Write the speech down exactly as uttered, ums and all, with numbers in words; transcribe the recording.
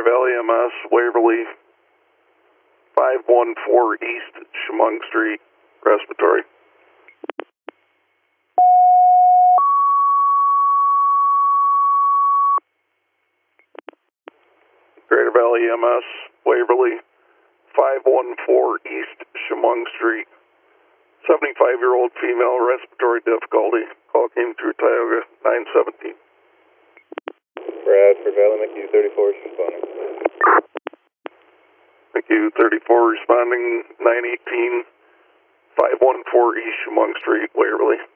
Greater Valley M S, Waverly, five one four East Chemung Street, respiratory. Greater Valley M S, Waverly, five one four East Chemung Street, seventy-five-year-old female, respiratory difficulty. Call came through Tioga nine seventeen. Bradford Valley, M Q thirty-four is responding. M Q thirty-four responding, nine eighteen, five one four East Chemung Street, Waverly.